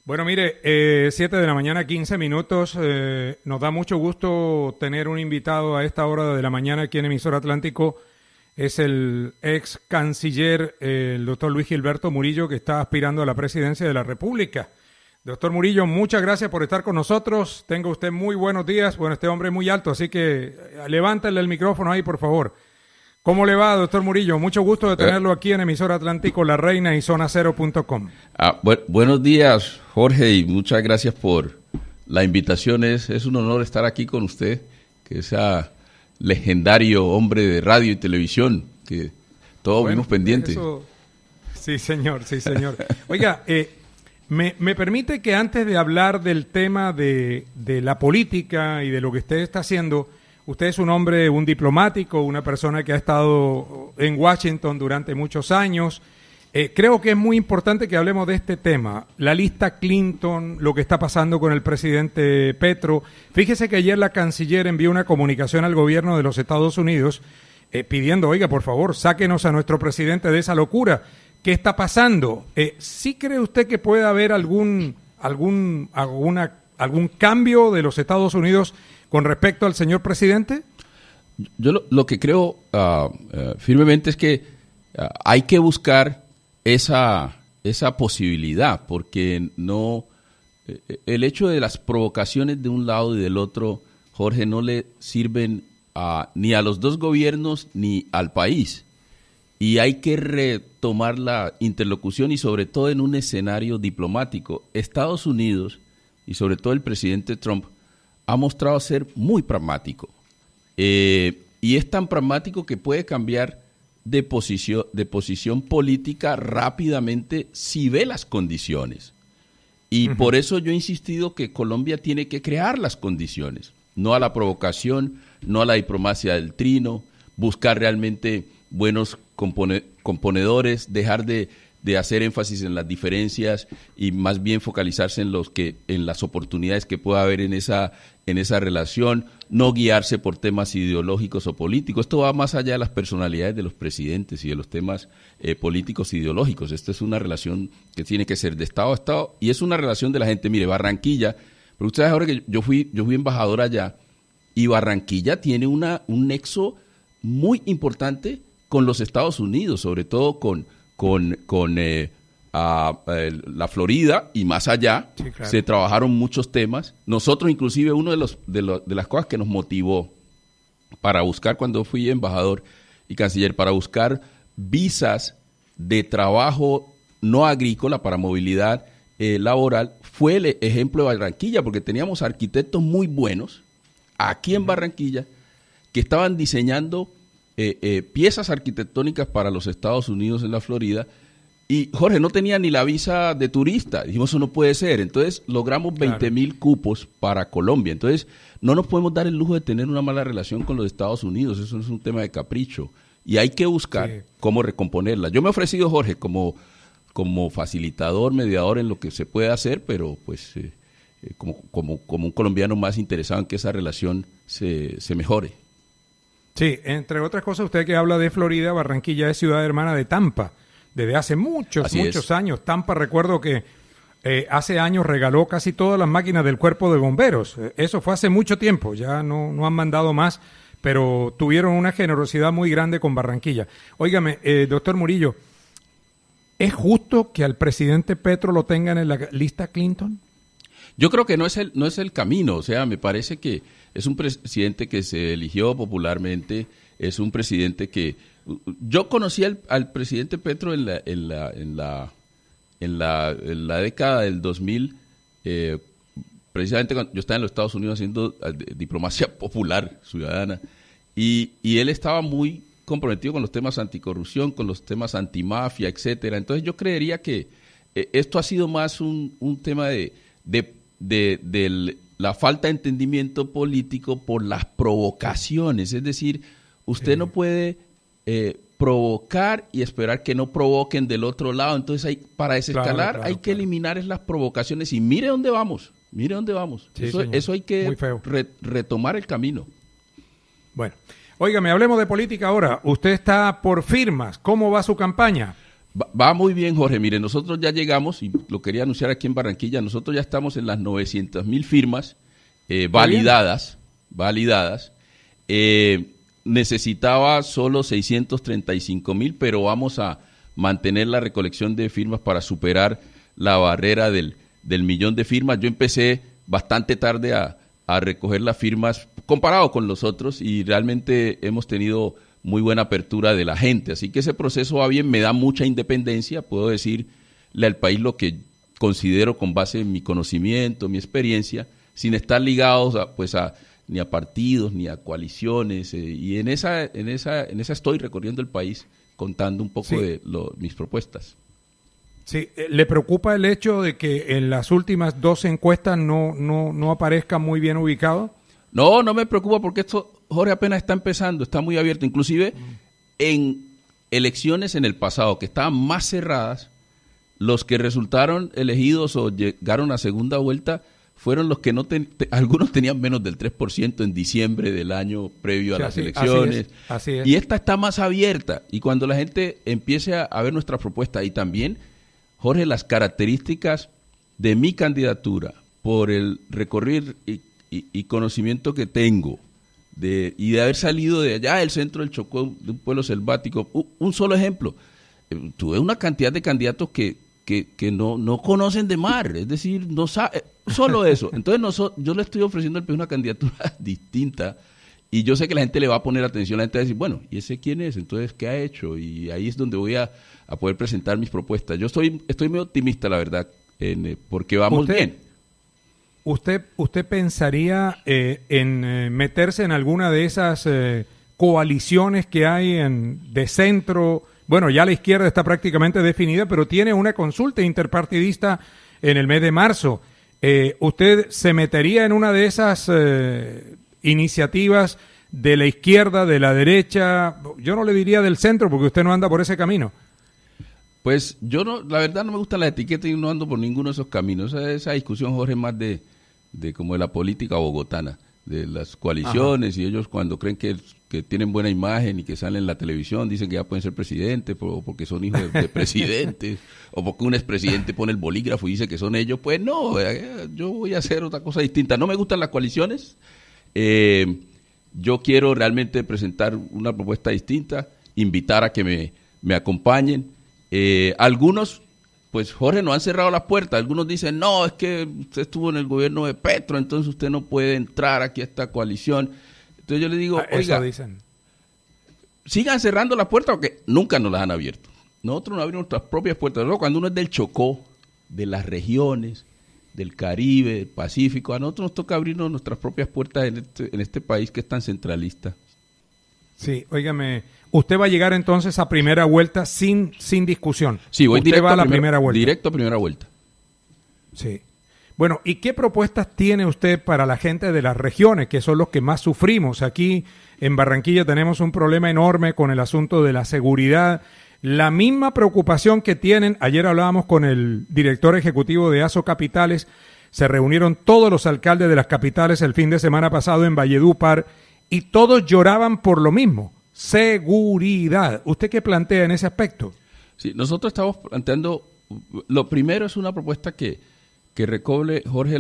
Bueno, mire, 7 de la mañana, 15 minutos. Nos da mucho gusto tener un invitado a esta hora de la mañana aquí en Emisora Atlántico. Es el ex canciller, el doctor Luis Gilberto Murillo, que está aspirando a la presidencia de la República. Doctor Murillo, muchas gracias por estar con nosotros. Tenga usted muy buenos días. Bueno, este hombre es muy alto, así que levántale el micrófono ahí, por favor. ¿Cómo le va, doctor Murillo? Mucho gusto de tenerlo aquí en Emisora Atlántico, La Reina y zonacero.com. Buenos días, Jorge, y muchas gracias por la invitación. Es un honor estar aquí con usted, que es legendario hombre de radio y televisión, que todos vimos pendientes. Sí, señor, sí, señor. Oiga, me permite que antes de hablar del tema de la política y de lo que usted está haciendo, usted es un hombre, un diplomático, una persona que ha estado en Washington durante muchos años. Creo que es muy importante que hablemos de este tema, la lista Clinton, lo que está pasando con el presidente Petro. Fíjese que ayer la canciller envió una comunicación al gobierno de los Estados Unidos pidiendo, oiga, por favor, sáquenos a nuestro presidente de esa locura. ¿Qué está pasando? ¿Sí cree usted que puede haber algún cambio de los Estados Unidos con respecto al señor presidente? Yo lo que creo firmemente es que hay que buscar esa posibilidad, porque no el hecho de las provocaciones de un lado y del otro, Jorge, no le sirven ni a los dos gobiernos ni al país. Y hay que retomar la interlocución y sobre todo en un escenario diplomático. Estados Unidos y sobre todo el presidente Trump ha mostrado ser muy pragmático. Y es tan pragmático que puede cambiar de posición política rápidamente si ve las condiciones. Y por eso yo he insistido que Colombia tiene que crear las condiciones, no a la provocación, no a la diplomacia del trino, buscar realmente buenos componedores, dejar de hacer énfasis en las diferencias y más bien focalizarse en las oportunidades que pueda haber en esa relación, no guiarse por temas ideológicos o políticos. Esto va más allá de las personalidades de los presidentes y de los temas políticos e ideológicos. Esta es una relación que tiene que ser de Estado a Estado y es una relación de la gente. Mire, Barranquilla, pero ustedes ahora que yo fui embajador allá y Barranquilla tiene un nexo muy importante con los Estados Unidos, sobre todo con la Florida y más allá. Sí, claro. Se trabajaron muchos temas. Nosotros, inclusive, uno de las cosas que nos motivó para buscar, cuando fui embajador y canciller, para buscar visas de trabajo no agrícola para movilidad laboral, fue el ejemplo de Barranquilla, porque teníamos arquitectos muy buenos aquí en Barranquilla que estaban diseñando piezas arquitectónicas para los Estados Unidos en la Florida. Y Jorge, no tenía ni la visa de turista. Dijimos, eso no puede ser. Entonces logramos 20,000 cupos para Colombia. Entonces no nos podemos dar el lujo de tener una mala relación con los Estados Unidos. Eso es un tema de capricho. Y hay que buscar cómo recomponerla. Yo me he ofrecido, Jorge, como facilitador, mediador en lo que se puede hacer, pero pues como un colombiano más interesado en que esa relación se mejore. Sí, entre otras cosas, usted que habla de Florida, Barranquilla es ciudad hermana de Tampa. Desde hace muchos años. Tampa, recuerdo que hace años regaló casi todas las máquinas del cuerpo de bomberos. Eso fue hace mucho tiempo, ya no han mandado más, pero tuvieron una generosidad muy grande con Barranquilla. Óigame, doctor Murillo, ¿es justo que al presidente Petro lo tengan en la lista Clinton? Yo creo que no es el camino. O sea, me parece que es un presidente que se eligió popularmente, es un presidente que... Yo conocí al presidente Petro en la década del 2000, precisamente cuando yo estaba en los Estados Unidos haciendo diplomacia popular ciudadana, y él estaba muy comprometido con los temas anticorrupción, con los temas antimafia, etcétera. Entonces yo creería que esto ha sido más un tema de la falta de entendimiento político por las provocaciones. Es decir, usted no puede provocar y esperar que no provoquen del otro lado. Entonces para desescalar hay que eliminar las provocaciones y mire dónde vamos. Sí, eso hay que retomar el camino. Bueno, óigame, hablemos de política ahora. Usted está por firmas. ¿Cómo va su campaña? Va muy bien, Jorge. Mire, nosotros ya llegamos, y lo quería anunciar aquí en Barranquilla, nosotros ya estamos en las 900,000 firmas validadas. Necesitaba solo 635,000, pero vamos a mantener la recolección de firmas para superar la barrera del 1,000,000 de firmas. Yo empecé bastante tarde a recoger las firmas comparado con los otros y realmente hemos tenido muy buena apertura de la gente, así que ese proceso va bien, me da mucha independencia, puedo decirle al país lo que considero con base en mi conocimiento, mi experiencia, sin estar ligados ni a partidos, ni a coaliciones, y en esa estoy recorriendo el país contando un poco de mis propuestas. Sí, ¿le preocupa el hecho de que en las últimas 2 encuestas no aparezca muy bien ubicado? No me preocupa porque esto, Jorge, apenas está empezando, está muy abierto. Inclusive en elecciones en el pasado que estaban más cerradas, los que resultaron elegidos o llegaron a segunda vuelta fueron los que algunos tenían menos del 3% en diciembre del año previo a las elecciones. Así es. Y esta está más abierta. Y cuando la gente empiece a ver nuestra propuesta y también, Jorge, las características de mi candidatura por el recorrido y conocimiento que tengo y de haber salido de allá del centro del Chocó, de un pueblo selvático. Un solo ejemplo, tuve una cantidad de candidatos que no conocen de mar, es decir, no sabe, solo eso. Entonces yo le estoy ofreciendo al país una candidatura distinta y yo sé que la gente le va a poner atención, la gente va a decir, bueno, ¿y ese quién es? Entonces, ¿qué ha hecho? Y ahí es donde voy a poder presentar mis propuestas. Yo estoy muy optimista, la verdad, porque vamos bien. ¿Usted pensaría en meterse en alguna de esas coaliciones que hay de centro? Bueno, ya la izquierda está prácticamente definida, pero tiene una consulta interpartidista en el mes de marzo. ¿Usted se metería en una de esas iniciativas de la izquierda, de la derecha? Yo no le diría del centro porque usted no anda por ese camino. Pues yo la verdad no me gustan las etiquetas y no ando por ninguno de esos caminos. Esa discusión, Jorge, más de como de la política bogotana, de las coaliciones. Ajá. Y ellos cuando creen que tienen buena imagen y que salen en la televisión dicen que ya pueden ser presidentes porque son hijos de presidentes o porque un expresidente pone el bolígrafo y dice que son ellos. Pues no, yo voy a hacer otra cosa distinta. No me gustan las coaliciones. Yo quiero realmente presentar una propuesta distinta, invitar a que me acompañen. Algunos, pues Jorge, nos han cerrado las puertas. Algunos dicen, no, es que usted estuvo en el gobierno de Petro, entonces usted no puede entrar aquí a esta coalición. Entonces yo le digo, oiga, sigan cerrando las puertas porque nunca nos las han abierto. Nosotros nos abrimos nuestras propias puertas. Luego, cuando uno es del Chocó, de las regiones, del Caribe, del Pacífico, a nosotros nos toca abrirnos nuestras propias puertas en este país que es tan centralista. Sí, óigame, usted va a llegar entonces a primera vuelta sin discusión. Sí, voy directo a la primera vuelta. Directo a primera vuelta. Sí. Bueno, ¿y qué propuestas tiene usted para la gente de las regiones, que son los que más sufrimos? Aquí en Barranquilla tenemos un problema enorme con el asunto de la seguridad. La misma preocupación que tienen, ayer hablábamos con el director ejecutivo de ASO Capitales, se reunieron todos los alcaldes de las capitales el fin de semana pasado en Valledupar y todos lloraban por lo mismo, seguridad. ¿Usted qué plantea en ese aspecto? Sí, nosotros estamos planteando, lo primero es una propuesta que recobre, Jorge,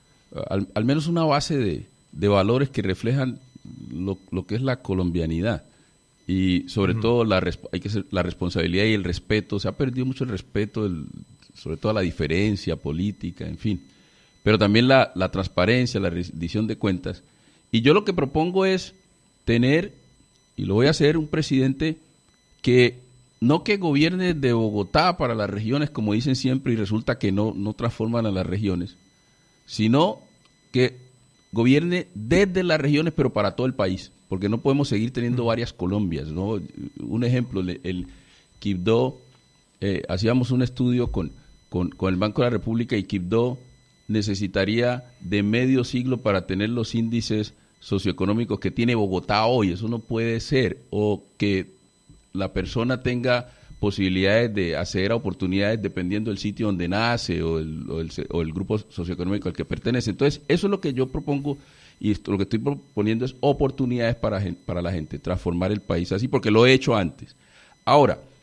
al menos una base de valores que reflejan lo que es la colombianidad y sobre todo la responsabilidad y el respeto. Se ha perdido mucho el respeto, sobre todo la diferencia política, en fin, pero también la transparencia, la rendición de cuentas. Y yo lo que propongo es tener, y lo voy a hacer, un presidente que gobierne de Bogotá para las regiones, como dicen siempre, y resulta que no transforman a las regiones, sino que gobierne desde las regiones, pero para todo el país, porque no podemos seguir teniendo varias Colombias, ¿no? Un ejemplo, el Quibdó, hacíamos un estudio con el Banco de la República y Quibdó necesitaría de medio siglo para tener los índices socioeconómicos que tiene Bogotá hoy. Eso no puede ser. O que la persona tenga posibilidades de acceder a oportunidades dependiendo del sitio donde nace o el grupo socioeconómico al que pertenece. Entonces, eso es lo que yo propongo y lo que estoy proponiendo es oportunidades para la gente, transformar el país así, porque lo he hecho antes. Ahora,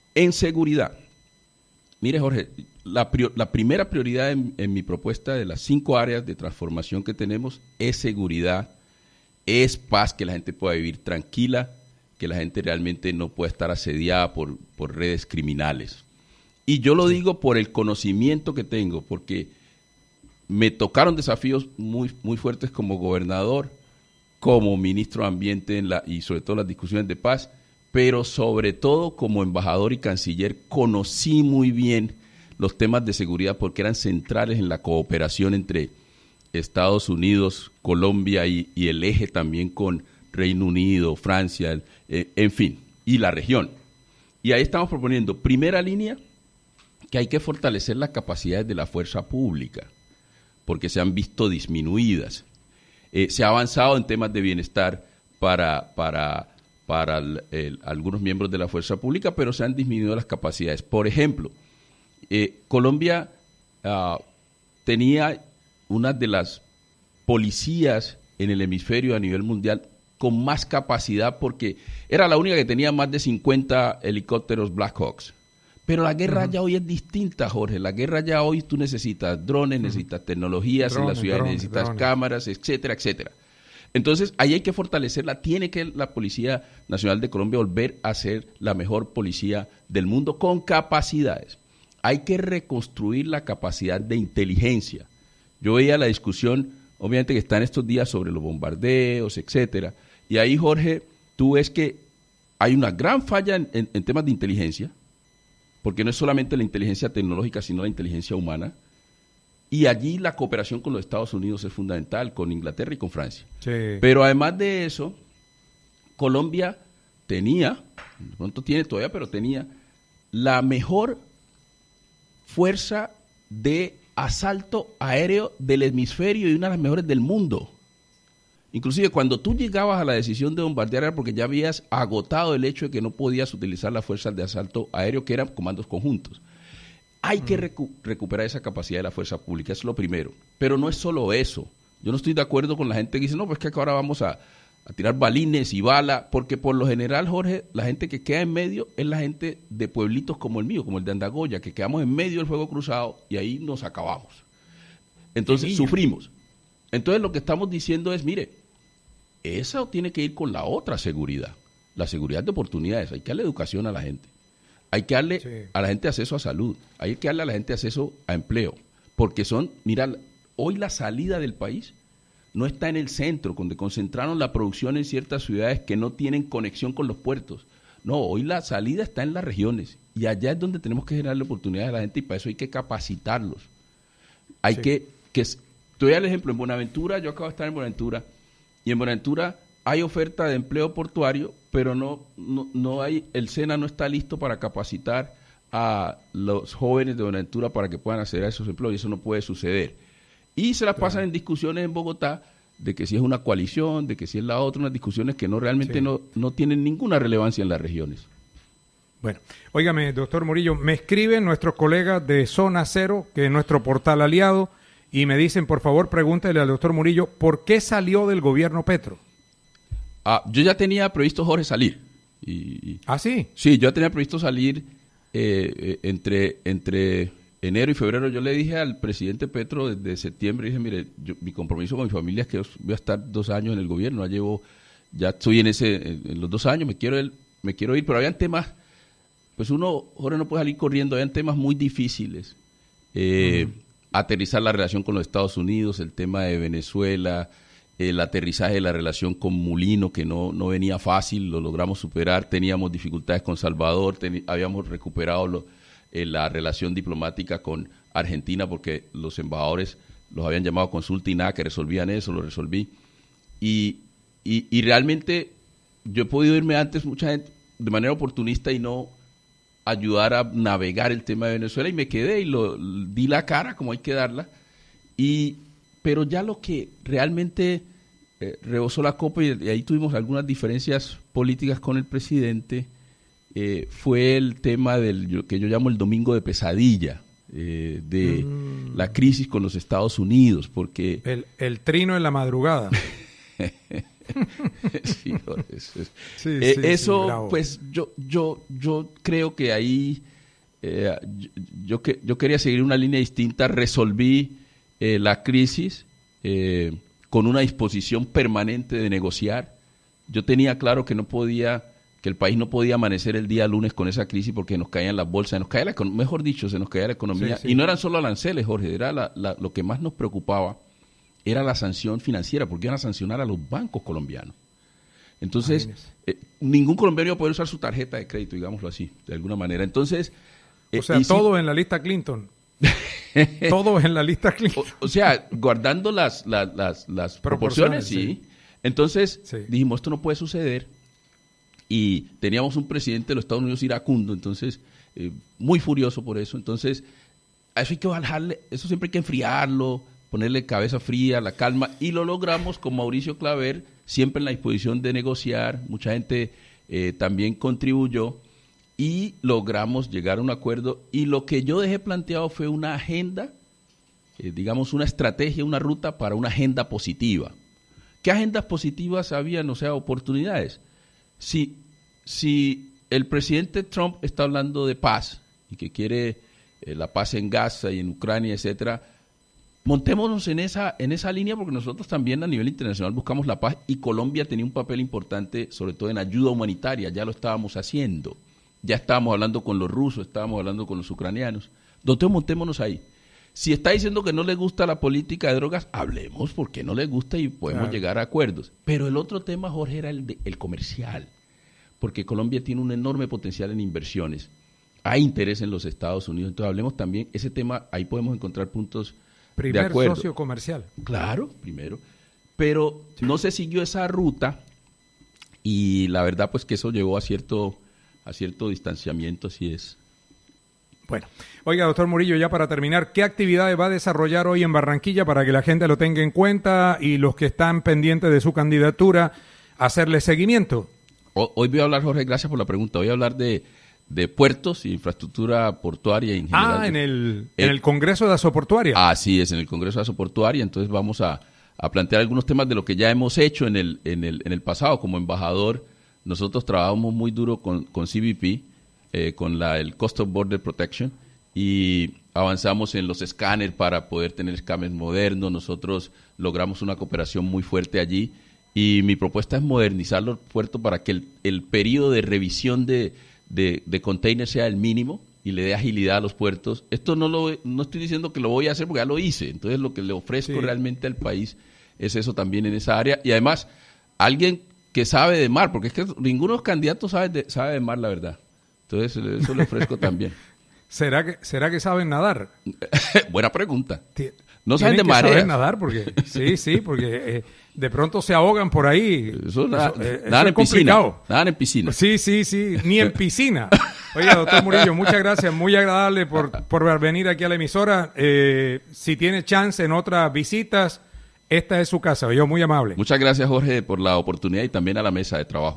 En seguridad. Mire, Jorge, la primera prioridad en mi propuesta de las 5 áreas de transformación que tenemos es seguridad, es paz, que la gente pueda vivir tranquila, que la gente realmente no pueda estar asediada por redes criminales. Y yo lo digo por el conocimiento que tengo, porque me tocaron desafíos muy, muy fuertes como gobernador, como ministro de Ambiente y sobre todo las discusiones de paz, pero sobre todo como embajador y canciller conocí muy bien los temas de seguridad porque eran centrales en la cooperación entre Estados Unidos, Colombia y el eje también con Reino Unido, Francia, en fin, y la región. Y ahí estamos proponiendo, primera línea, que hay que fortalecer las capacidades de la fuerza pública, porque se han visto disminuidas. Se ha avanzado en temas de bienestar para algunos miembros de la fuerza pública, pero se han disminuido las capacidades. Por ejemplo, Colombia tenía una de las policías en el hemisferio a nivel mundial con más capacidad porque era la única que tenía más de 50 helicópteros Black Hawks. Pero la guerra ya hoy es distinta, Jorge. La guerra ya hoy tú necesitas drones, necesitas tecnologías en la ciudad, necesitas cámaras, etcétera, etcétera. Entonces, ahí hay que fortalecerla. Tiene que la Policía Nacional de Colombia volver a ser la mejor policía del mundo con capacidades. Hay que reconstruir la capacidad de inteligencia. Yo veía la discusión, obviamente, que está en estos días sobre los bombardeos, etcétera. Y ahí, Jorge, tú ves que hay una gran falla en temas de inteligencia, porque no es solamente la inteligencia tecnológica, sino la inteligencia humana. Y allí la cooperación con los Estados Unidos es fundamental, con Inglaterra y con Francia. Sí. Pero además de eso, Colombia tenía, de pronto tiene todavía, pero tenía la mejor fuerza de asalto aéreo del hemisferio y una de las mejores del mundo. Inclusive cuando tú llegabas a la decisión de bombardear era porque ya habías agotado el hecho de que no podías utilizar las fuerzas de asalto aéreo, que eran comandos conjuntos. Hay que recuperar esa capacidad de la fuerza pública, eso es lo primero. Pero no es solo eso. Yo no estoy de acuerdo con la gente que dice, no, pues que ahora vamos a tirar balines y balas, porque por lo general, Jorge, la gente que queda en medio es la gente de pueblitos como el mío, como el de Andagoya, que quedamos en medio del fuego cruzado y ahí nos acabamos. Entonces sufrimos. Entonces lo que estamos diciendo es, mire, eso tiene que ir con la otra seguridad, la seguridad de oportunidades. Hay que darle educación a la gente. Hay que darle a la gente acceso a salud, hay que darle a la gente acceso a empleo, porque mira, hoy la salida del país no está en el centro, donde concentraron la producción en ciertas ciudades que no tienen conexión con los puertos. No, hoy la salida está en las regiones y allá es donde tenemos que generarle oportunidades a la gente y para eso hay que capacitarlos. Hay que te doy el ejemplo, en Buenaventura, yo acabo de estar en Buenaventura y en Buenaventura hay oferta de empleo portuario, pero no hay, el SENA no está listo para capacitar a los jóvenes de Buenaventura para que puedan acceder a esos empleos y eso no puede suceder. Y se las pasan en discusiones en Bogotá de que si es una coalición, de que si es la otra, unas discusiones que realmente no tienen ninguna relevancia en las regiones. Bueno, óigame, doctor Murillo, me escriben nuestros colegas de Zona Cero, que es nuestro portal aliado, y me dicen, por favor, pregúntele al doctor Murillo, ¿por qué salió del gobierno Petro? Yo ya tenía previsto, Jorge, salir. ¿Ah, sí? Sí, yo ya tenía previsto salir entre enero y febrero. Yo le dije al presidente Petro desde septiembre, dije, mire, mi compromiso con mi familia es que voy a estar 2 años en el gobierno, ya estoy en los 2 años, me quiero ir, pero habían temas, pues uno, Jorge, no puede salir corriendo, habían temas muy difíciles. Aterrizar la relación con los Estados Unidos, el tema de Venezuela, el aterrizaje de la relación con Mulino, que no venía fácil, lo logramos superar, teníamos dificultades con Salvador, habíamos recuperado la relación diplomática con Argentina porque los embajadores los habían llamado a consulta y nada, que resolvían eso, lo resolví. Y realmente yo he podido irme antes mucha gente de manera oportunista y no ayudar a navegar el tema de Venezuela y me quedé y di la cara como hay que darla. Pero ya lo que realmente rebosó la copa y ahí tuvimos algunas diferencias políticas con el presidente fue el tema que yo llamo el domingo de pesadilla, de la crisis con los Estados Unidos, porque... El trino en la madrugada. Sí, Jorge, sí, bravo. pues yo creo que ahí yo quería seguir una línea distinta. Resolví la crisis con una disposición permanente de negociar. Yo tenía claro que el país no podía amanecer el día lunes con esa crisis porque nos caían las bolsas, se nos caía mejor dicho, se nos caía la economía. Sí. Y no eran solo aranceles, Jorge, era lo que más nos preocupaba era la sanción financiera, porque iban a sancionar a los bancos colombianos. Entonces, ningún colombiano iba a poder usar su tarjeta de crédito, digámoslo así, de alguna manera. Entonces, o sea, todo en la lista Clinton. Todo en la lista Clinton. O sea, guardando las proporciones, sí. Entonces, dijimos, esto no puede suceder. Y teníamos un presidente de los Estados Unidos iracundo, entonces, muy furioso por eso. Entonces, a eso hay que bajarle, eso siempre hay que enfriarlo, ponerle cabeza fría, la calma, y lo logramos con Mauricio Claver, siempre en la disposición de negociar. Mucha gente también contribuyó y logramos llegar a un acuerdo. Y lo que yo dejé planteado fue una agenda, digamos una estrategia, una ruta para una agenda positiva. ¿Qué agendas positivas habían? O sea, oportunidades. Si el presidente Trump está hablando de paz y que quiere la paz en Gaza y en Ucrania, etcétera, montémonos en esa línea, porque nosotros también a nivel internacional buscamos la paz y Colombia tenía un papel importante, sobre todo en ayuda humanitaria, ya lo estábamos haciendo, ya estábamos hablando con los rusos, estábamos hablando con los ucranianos. Entonces montémonos ahí. Si está diciendo que no le gusta la política de drogas, hablemos porque no le gusta y podemos llegar a acuerdos. Pero el otro tema, Jorge, era el comercial, porque Colombia tiene un enorme potencial en inversiones. Hay interés en los Estados Unidos, entonces hablemos también, ese tema, ahí podemos encontrar puntos de acuerdo. Socio comercial. Claro, primero. Pero no se siguió esa ruta y la verdad pues que eso llevó a cierto distanciamiento, así es. Bueno, oiga, doctor Murillo, ya para terminar, ¿qué actividades va a desarrollar hoy en Barranquilla para que la gente lo tenga en cuenta y los que están pendientes de su candidatura, hacerle seguimiento? Hoy voy a hablar, Jorge, gracias por la pregunta, voy a hablar de puertos y infraestructura portuaria en general. En el Congreso de Asoportuaria. Así es, en el Congreso de Asoportuaria, entonces vamos a plantear algunos temas de lo que ya hemos hecho en el pasado. Como embajador, nosotros trabajamos muy duro con CBP, con el Coast of Border Protection, y avanzamos en los escáneres para poder tener escáneres modernos. Nosotros logramos una cooperación muy fuerte allí y mi propuesta es modernizar los puertos para que el periodo de revisión de containers sea el mínimo y le dé agilidad a los puertos. Esto no estoy diciendo que lo voy a hacer porque ya lo hice, entonces lo que le ofrezco realmente al país es eso también en esa área, y además alguien que sabe de mar, porque es que ninguno de los candidatos sabe de mar, la verdad. Entonces eso le ofrezco también. ¿Será que saben nadar? Buena pregunta. No saben de mareas. Saben nadar porque porque de pronto se ahogan por ahí. Eso nadan en piscina. Nadan en piscina. Sí, ni en piscina. Oiga, doctor Murillo, muchas gracias. Muy agradable por venir aquí a la emisora. Si tiene chance en otras visitas, esta es su casa. Yo muy amable. Muchas gracias, Jorge, por la oportunidad y también a la mesa de trabajo.